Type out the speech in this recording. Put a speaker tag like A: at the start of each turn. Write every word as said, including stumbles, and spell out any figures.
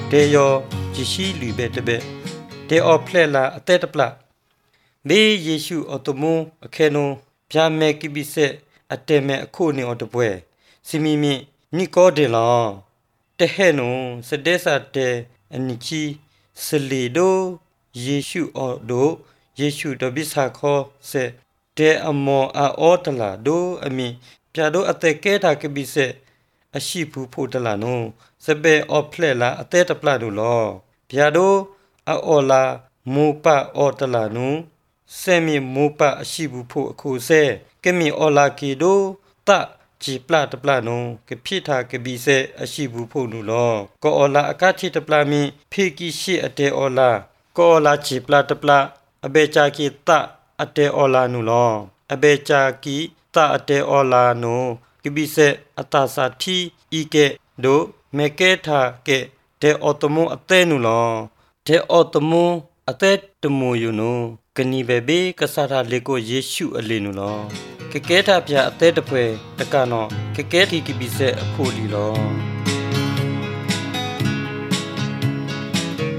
A: တေယောဂျီရှိလူပဲတပဲတေအော်ဖလက်လာအသက်တပလဘေးယေရှုအတမုံအခဲနုံဗျာမဲကိပိစေအတဲမဲအခုနေအတပွဲစီမီမီနီကိုဒေလာတဟဲနုံစဒေစာတေအနိချီစလီဒိုယေရှုအော်ဒိုယေရှုတပိစာခောစေတေအမောအောတလာဒိုအမီပြာဒိုအတက်ကဲတာကိပိစေအရှိဘူးဖို့တလာနုံစပဲအော်ဖလက်လာအတဲတပလဒိုလောပြာဒိုအော်လာမူပအော်တလာနုဆဲမီမူပအရှိဘူးဖို့အခုစဲကမီအော်လာကီဒိုတဂျီပလတပလနုကဖိထာကဘီစဲအရှိဘူးဖို့နုလောကောအော်လာအကတိတပလမီဖေကီရှိအတဲအော်လာကောအော်လာဂျီပလတပလအဘေချာကီတအတဲအော်လာနုလောအဘေချာကီတအတဲအော်လာနုကဘီစဲအတာစာတီဤကဲဒိုမေကဲထာကဲတေအော်တမုံအတဲနုလောတေအော်တမုံအတဲတမူယူနုကနီဘေဘေကဆာထာလေကိုယေရှုအလေနုလောကကဲထာပြအတဲတပွဲတကနောကကဲတီကိပိစေအဖို့လီလော